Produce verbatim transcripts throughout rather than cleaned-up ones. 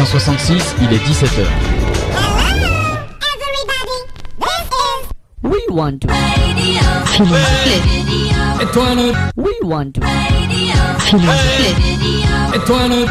soixante-six, il est dix-sept heures. We want to feel it. Et toi le We want to feel it. Et toi le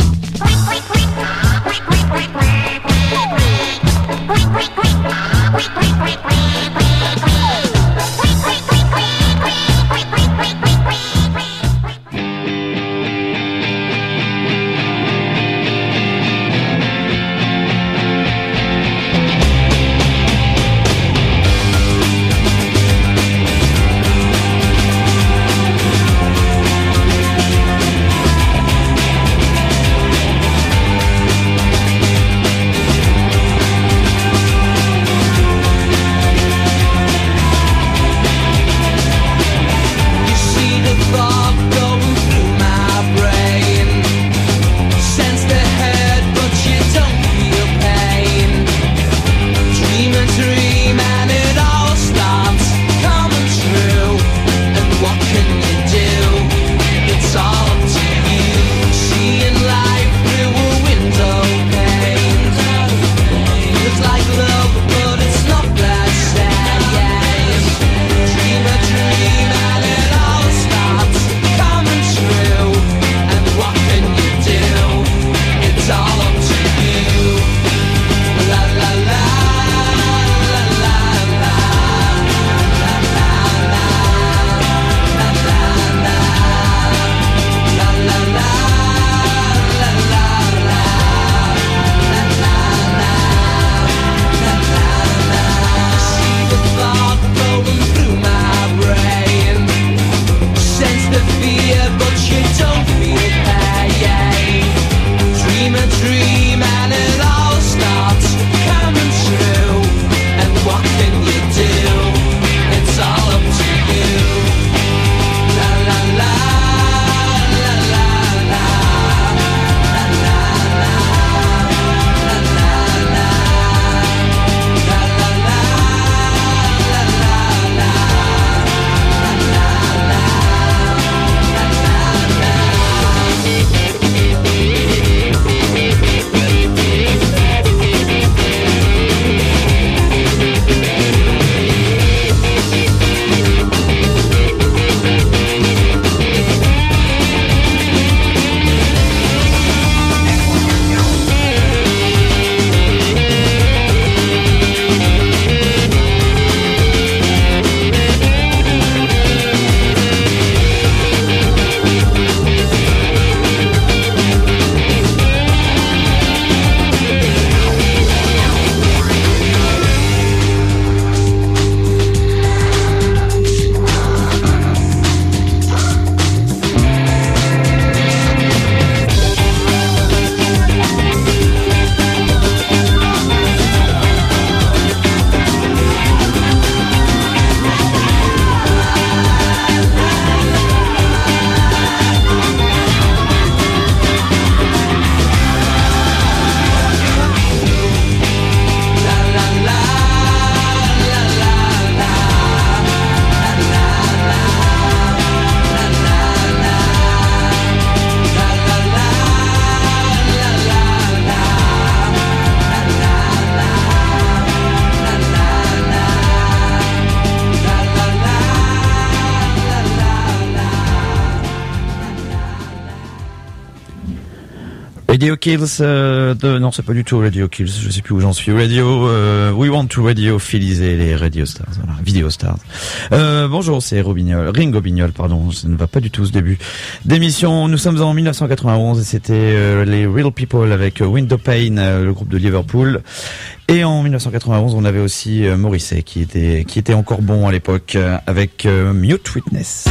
Radio Kills, euh, de, non, c'est pas du tout Radio Kills, je sais plus où j'en suis. Radio, euh, We Want to Radio Philiser les Radio Stars, voilà, Video Stars. Euh, bonjour, c'est Robignol, Ringo Bignol, pardon, ça ne va pas du tout ce début d'émission. Nous sommes en dix-neuf cent quatre-vingt-onze et c'était euh, les Real People avec euh, Window Pane, euh, le groupe de Liverpool. Et en dix-neuf cent quatre-vingt-onze, on avait aussi euh, Morrissey qui était qui était encore bon à l'époque euh, avec euh, Mute Witness.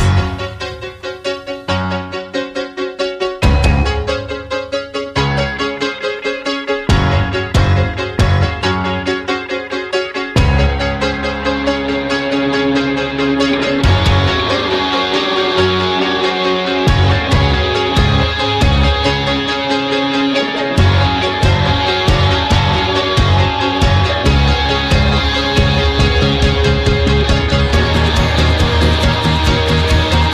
We'll be right back.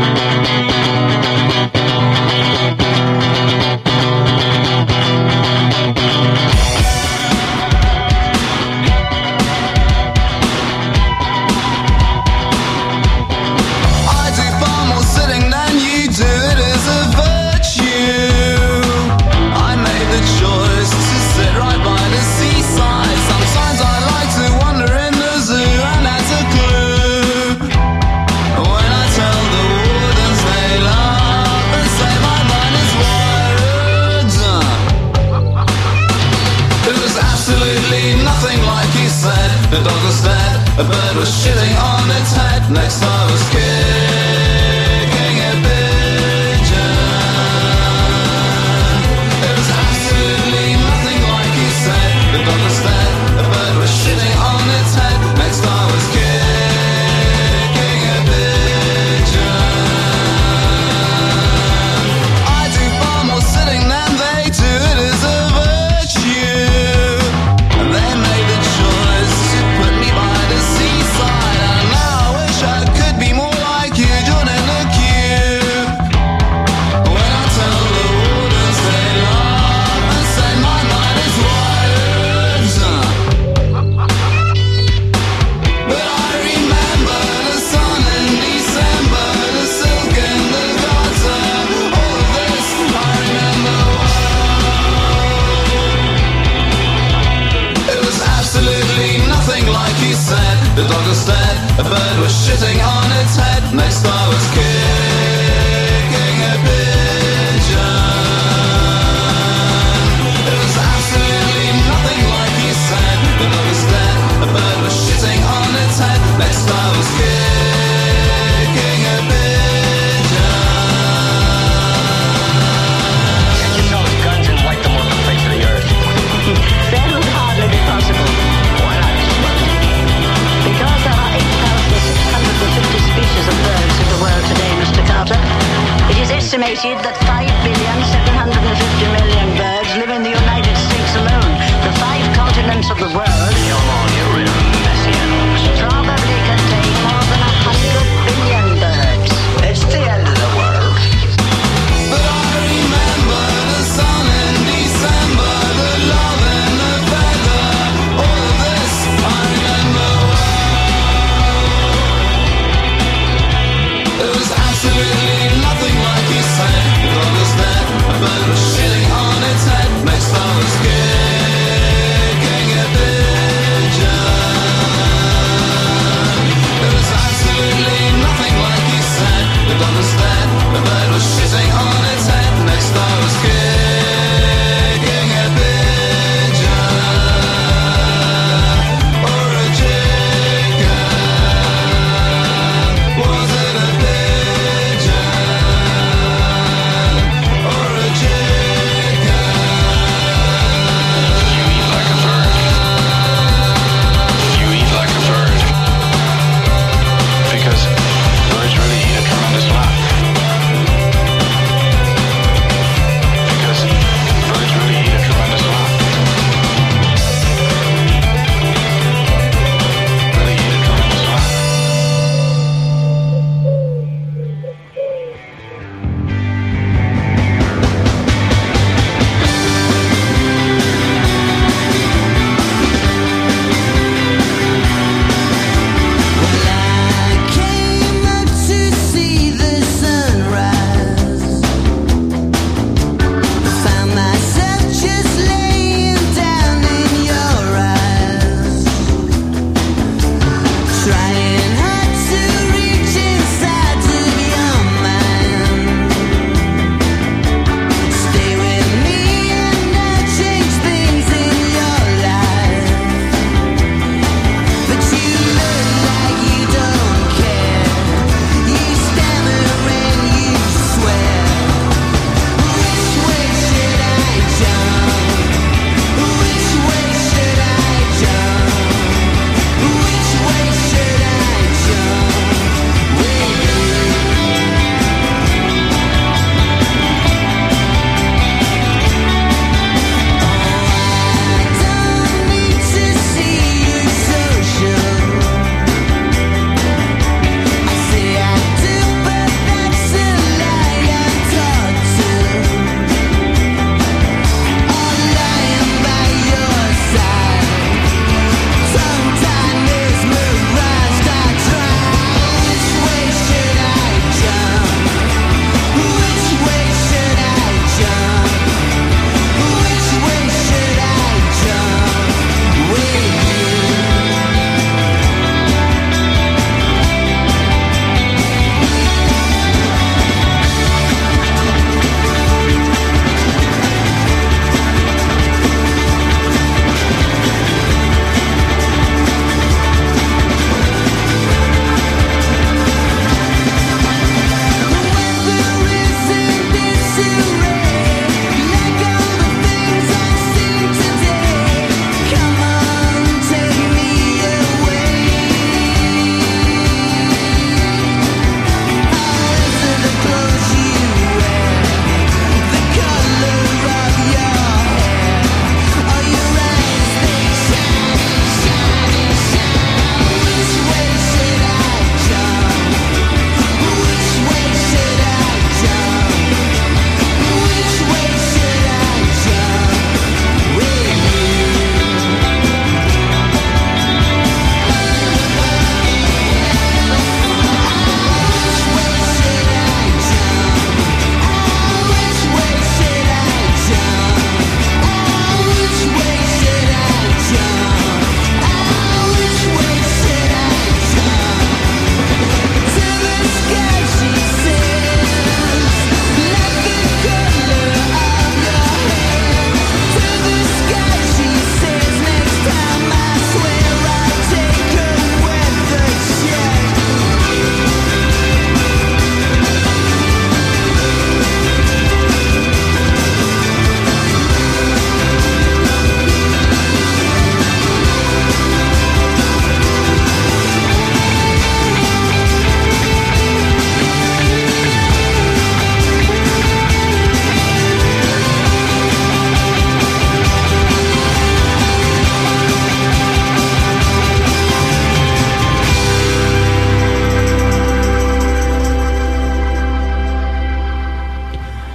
Shitting on its head makes flowers kicking a bit.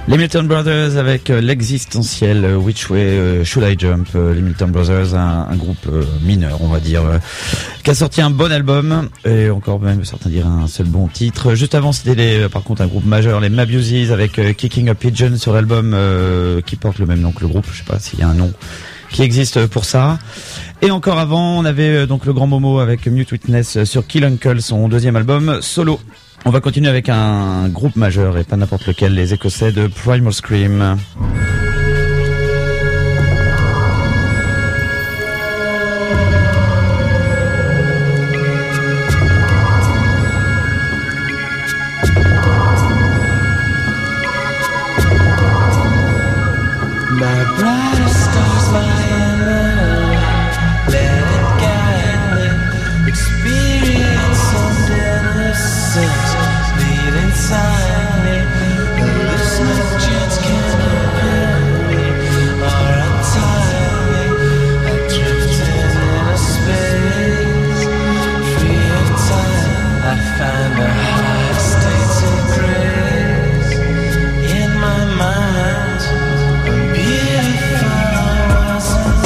Les Milton Brothers avec euh, l'existentiel euh, Which Way euh, Should I Jump. euh, Les Milton Brothers, un, un groupe euh, mineur, on va dire, euh, qui a sorti un bon album et encore même certains diraient un seul bon titre. Juste avant, c'était les, euh, par contre un groupe majeur, les Mabuses avec euh, Kicking a Pigeon sur l'album euh, qui porte le même nom que le groupe. Je sais pas s'il y a un nom qui existe pour ça. Et encore avant, on avait euh, donc le grand Momo avec Mute Witness sur Kill Uncle, son deuxième album solo. On va continuer avec un groupe majeur et pas n'importe lequel, les Écossais de Primal Scream. In my mind, I'm beautiful.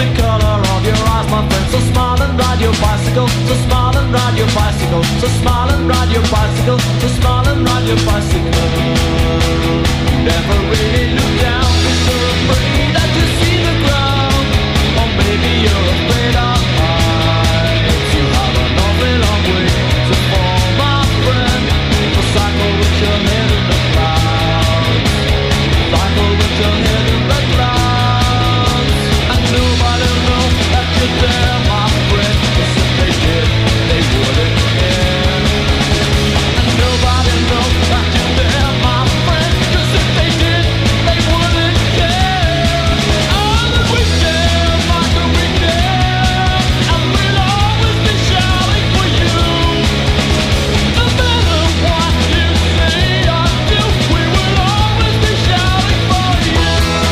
the color of your eyes, my friend. So smile and ride your bicycle, so smile and ride your bicycle, so smile and ride your bicycle, so smile and ride your bicycle. Never really look down, you're afraid that you see the ground, or maybe you're afraid of heights. You have an awfully long way to fall, my friend. So cycle with your head in the clouds, cycle with your head in the clouds. And nobody knows that you're there, my friend, 'cause if they did, they wouldn't care. And nobody knows that you're there, my friend, 'cause if they did, they wouldn't care. Oh, but we care, Michael, we care, and we'll always be shouting for you. No matter what you say or do, we will always be shouting for you.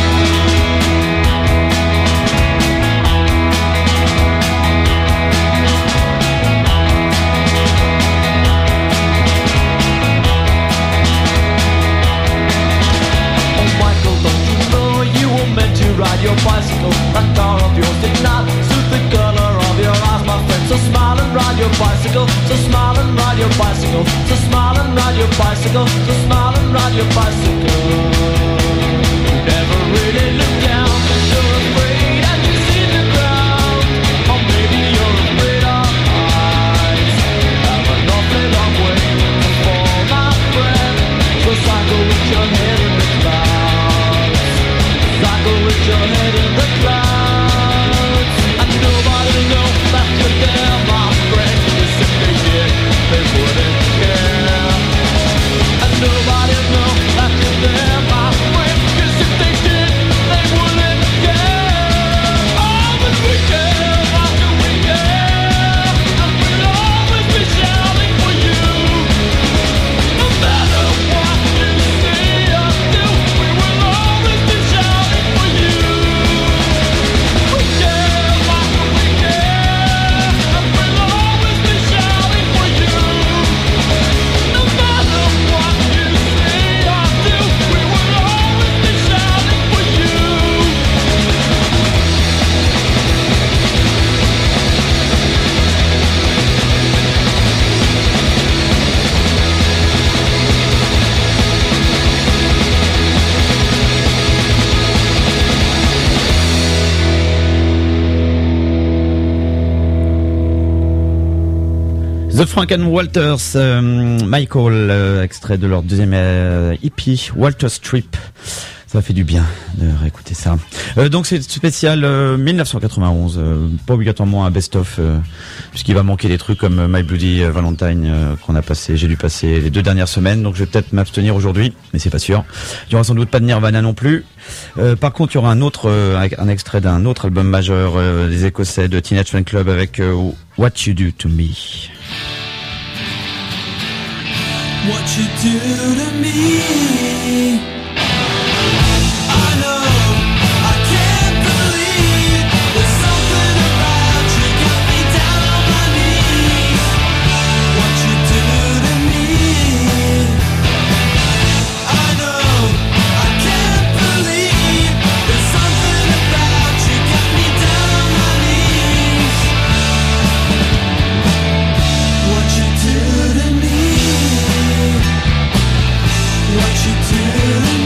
Oh, Michael, don't you know you were meant to ride your bicycle? That car of yours did not suit the color of your eyes, my friend. So smile and ride your bicycle, so smile and ride your bicycle, so smile and ride your bicycle, so smile and ride your bicycle. Never really look down, you're afraid that you see the ground, or maybe you're afraid of heights. You have an awfully long way to fall, my friend. So cycle with your head in the clouds, cycle with your head in the clouds. And nobody knows that you're there, my friend, 'cause if they did, they wouldn't care. And nobody knows that you're there, my friend, 'cause if they did, they wouldn't care. Oh, but we care, Michael, we care, and we'll always be shouting for you. No matter what you say or do, we will always be shouting for you. We care, Michael, we care, and we'll always be shouting for you. No matter what you say or do, we will always be shouting for you. The Frank and Walters, euh, Michael, euh, extrait de leur deuxième euh, E P, Walter Strip. Ça fait du bien de réécouter ça. Euh, donc c'est spécial euh, dix-neuf cent quatre-vingt-onze, euh, pas obligatoirement un best-of, euh, puisqu'il va manquer des trucs comme euh, My Bloody Valentine euh, qu'on a passé, j'ai dû passer les deux dernières semaines, donc je vais peut-être m'abstenir aujourd'hui, mais c'est pas sûr. Il y aura sans doute pas de Nirvana non plus. Euh, par contre, il y aura un autre, euh, un extrait d'un autre album majeur euh, des Écossais de Teenage Fan Club avec euh, What You Do To Me. What you do to me, I know, I can't believe there's something about you got me down on my knees. What you do to me, I know, I can't believe there's something about you got me down on my knees. What you do to me, what you do to me.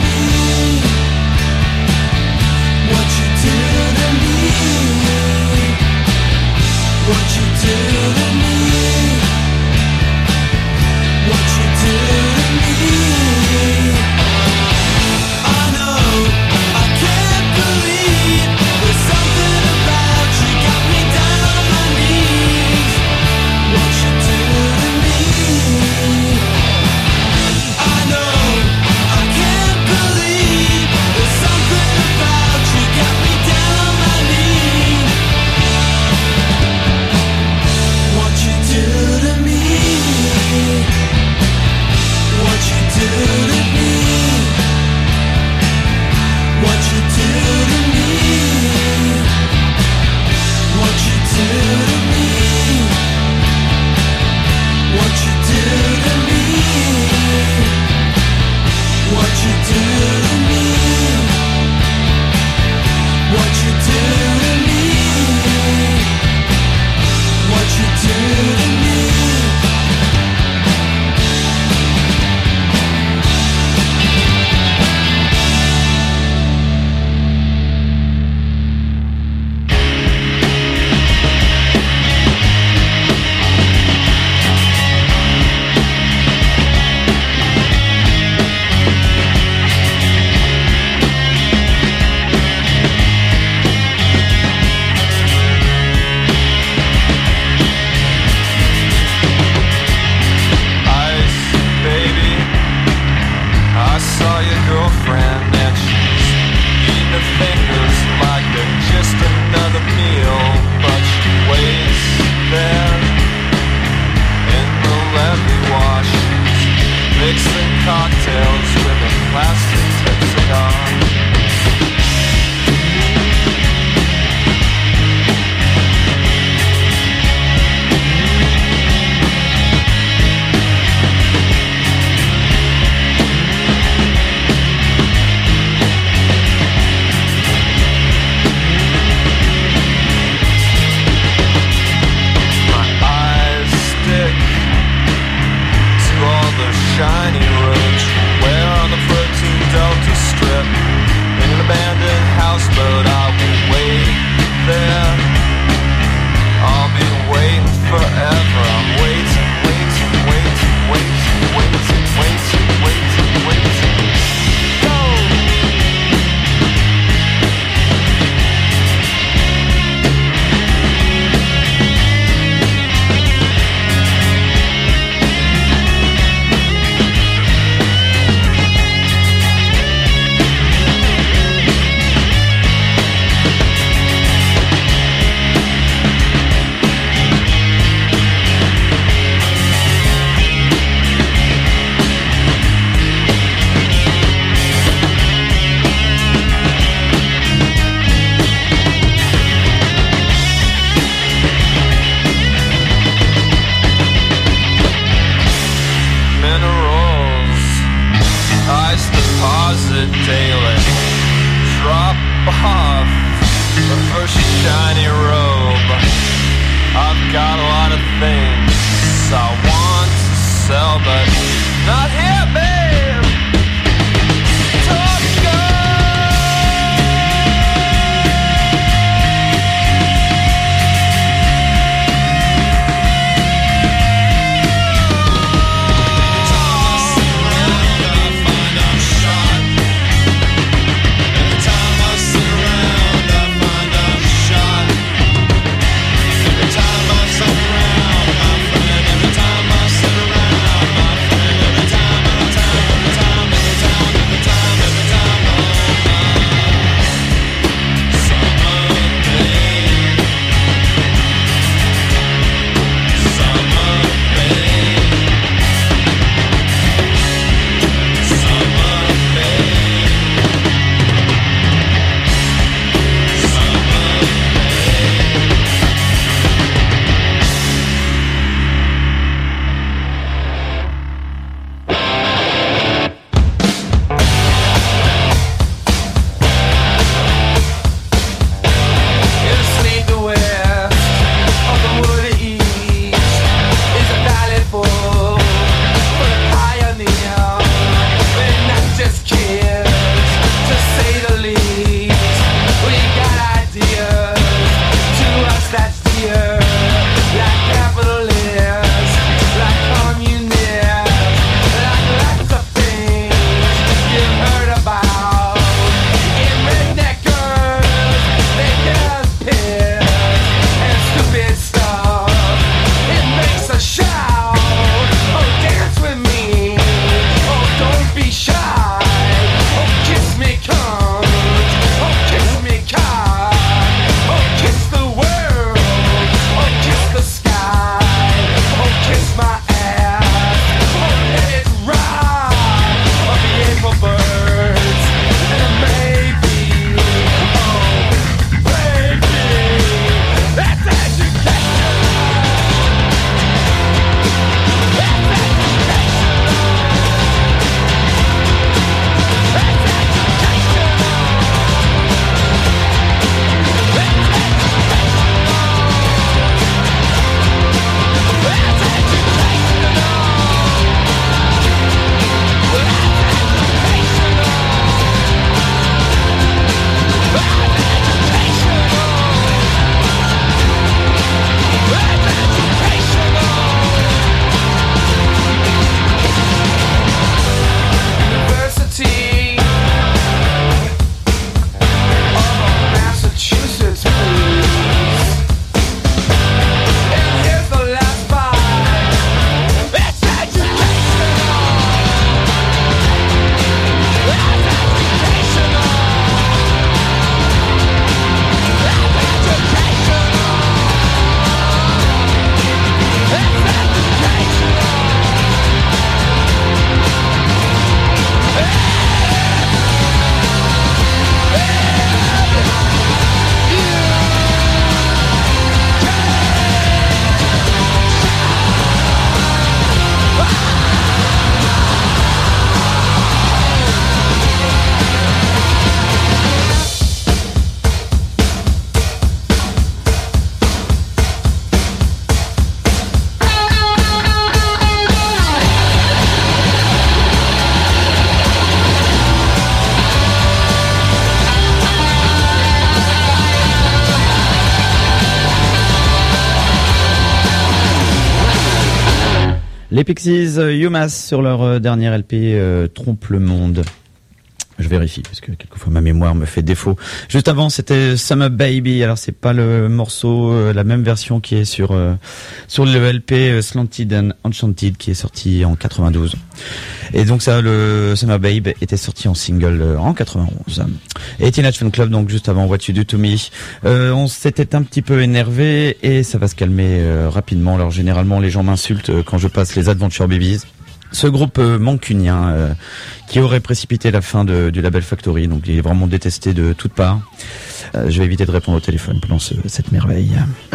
Les Pixies, euh, UMass sur leur euh, dernier L P euh, Trompe le Monde. Je vérifie parce que quelquefois ma mémoire me fait défaut. Juste avant, c'était Summer Baby. Alors c'est pas le morceau, euh, la même version qui est sur euh, sur le L P euh, Slanted and Enchanted qui est sorti en quatre-vingt-douze. Et donc ça, le Summer Babe était sorti en single euh, en quatre-vingt-onze. Et Teenage Fan Club, donc juste avant What You Do To Me. Euh, on s'était un petit peu énervé et ça va se calmer euh, rapidement. Alors généralement les gens m'insultent euh, quand je passe les Adventure Babies. Ce groupe euh, mancunien euh, qui aurait précipité la fin de, du label Factory, donc il est vraiment détesté de toutes parts. Euh, je vais éviter de répondre au téléphone pendant ce, cette merveille.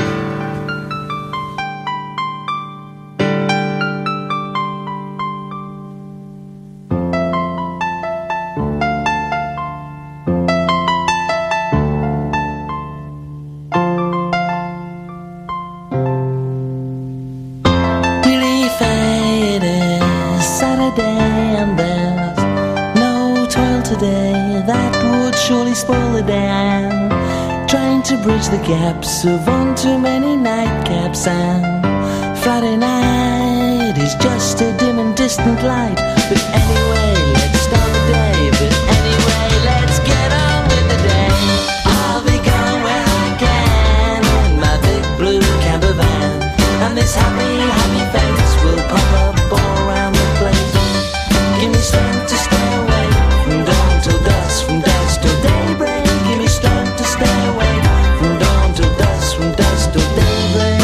The gaps of one too many nightcaps, and Friday night is just a dim and distant light. But anyway, let's start the day. But anyway, let's get on with the day. I'll be going where I can in my big blue camper van, and this happy, happy face will pop up all around the place. Give me strength to stay away from dawn till dusk, from dusk till daybreak. Give me strength to stay away from dawn till dusk, from dusk till daybreak.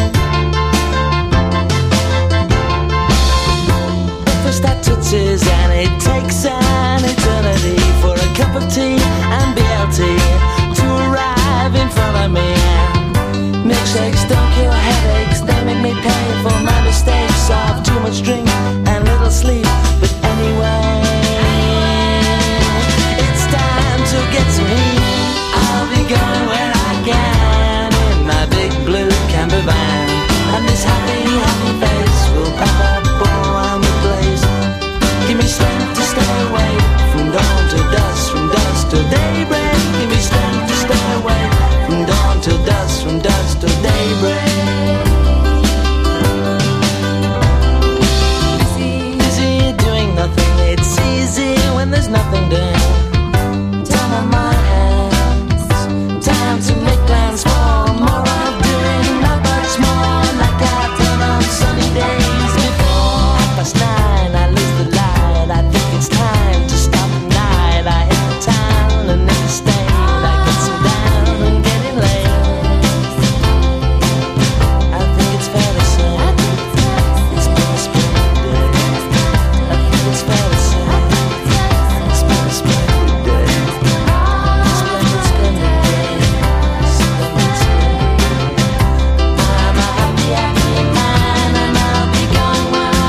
Breakfast that touches and it takes an eternity for a cup of tea and B L T to arrive in front of me. And milkshakes don't cure headaches, they make me pay for my mistakes of too much drink and little sleep. But anyway, it's time to get some heat. I'll be going where I can in my big blue camper van, and this happy, happy face will pop up all around the place. Give me strength to stay away from dawn till dusk, from dusk till daybreak. Give me strength to stay away from dawn till dusk, from dusk till daybreak. Busy doing nothing, it's easy when there's nothing doing. Time on my hands, time to make plans for more of doing, not much more like I've done on sunny days before. Half past nine, I lose the light, I think it's time to stop the night. I hit the town and in the state, I get some down and getting late. I think it's fair to say it's been a splendid day. I think it's fair to say it's been a splendid day. Splendid, splendid day. Splendid, splendid day. I'm a happy, happy man, and I'll be going where I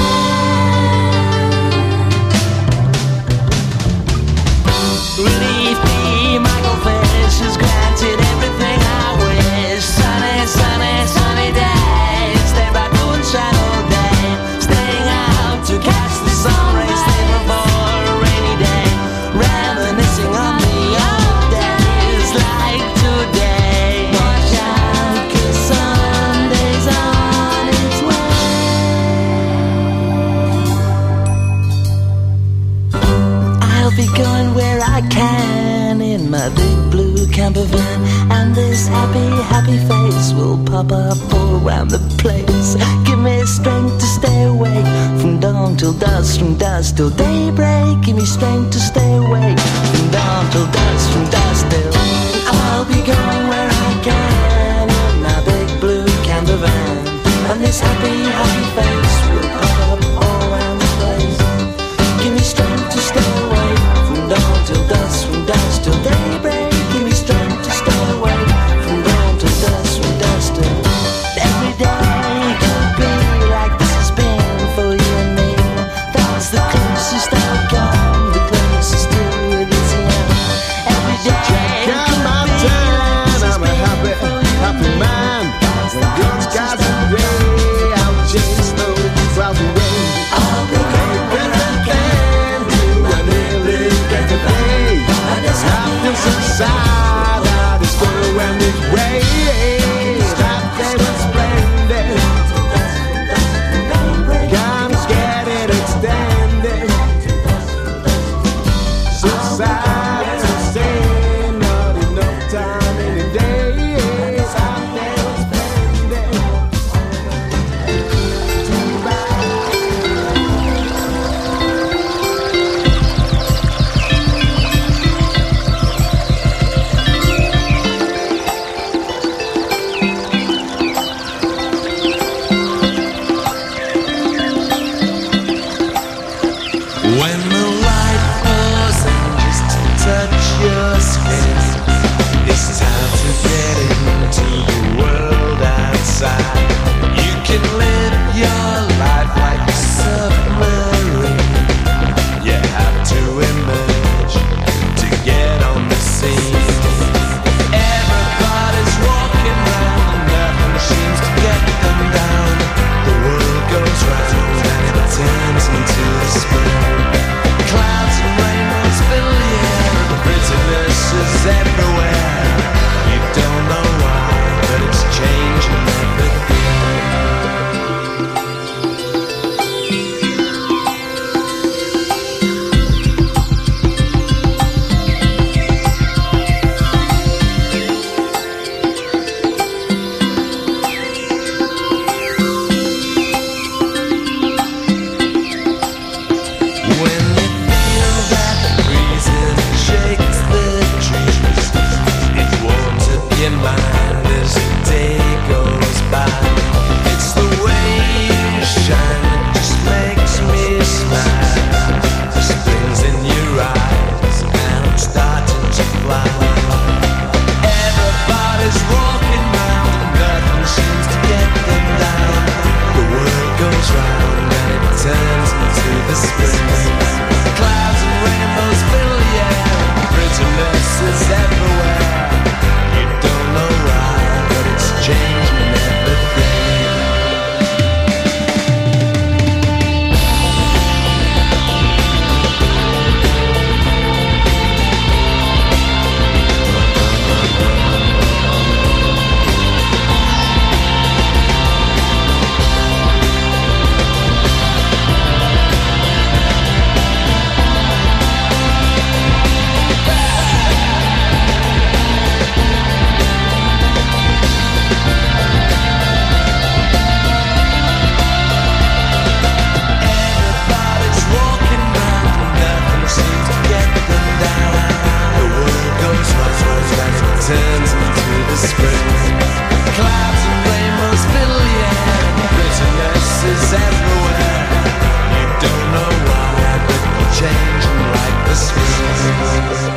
can. Relief me, Michael Fish has granted everything I wish. Sunny, sunny, sunny days. Stay by blue and shine all day. Staying out to catch the sun rays. Stay before a rainy day. Reminiscing on the old days like today. Watch out, 'cause Sunday's on its way. I'll be going where I can in my big blue camper van, and this happy, happy face will pop up all around the place. Give me strength to stay away from dawn till dusk, from dusk till daybreak. Give me strength to stay away from dawn till dusk, from dusk till. I'll be going where I can in my big blue camper van, and this happy, happy face will pop up all around the place. Give me strength to stay away from dawn till dusk, from dusk till daybreak. Give me strength to stay away from dawn till dusk, from dusk till. Every day can be like this has been for you and me. That's the closest I've come, the closest to this end. Every day can be like this has been mind as the day goes by. It's the way you shine that just makes me smile. The springs in your eyes and I'm starting to fly. Everybody's walking round and nothing seems to get them down. The world goes round and it turns into the spring. Clouds and rainbows fill the air, prettiness is everywhere. You don't know why, but it's changing everything. Everybody's walking round and nothing seems to get them down. The world goes round and it turns into the spring. Clouds and rainbows fill the air, bitterness is everywhere. You don't know why, but you're changing like the spring.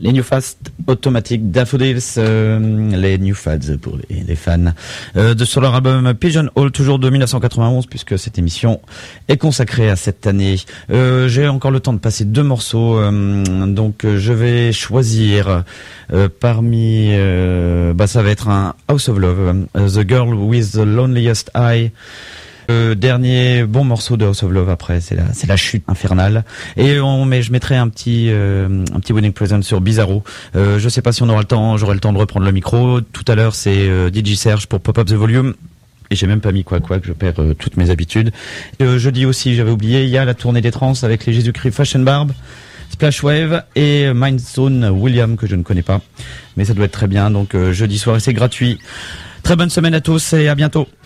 Les New Fast Automatic Daffodils, euh, les New Fads pour les, les fans euh, de sur leur album Pigeon Hole, toujours de dix-neuf cent quatre-vingt-onze, puisque cette émission est consacrée à cette année. Euh, j'ai encore le temps de passer deux morceaux, euh, donc euh, je vais choisir euh, parmi, euh, bah ça va être un House of Love, uh, The Girl with the Loneliest Eye. Le dernier bon morceau de House of Love, après c'est la c'est la chute infernale, et on mais je mettrai un petit euh, un petit winning present sur Bizarro. Euh, je sais pas si on aura le temps, j'aurai le temps de reprendre le micro tout à l'heure. C'est euh, D J Serge pour Pop Up the Volume, et j'ai même pas mis quoi quoi que je perds euh, toutes mes habitudes. Euh, jeudi aussi, j'avais oublié, il y a la tournée des trans avec les Jésus-Christ Fashion Barb, Splash Wave et Mind Zone William, que je ne connais pas, mais ça doit être très bien. Donc euh, jeudi soir, c'est gratuit. Très bonne semaine à tous et à bientôt.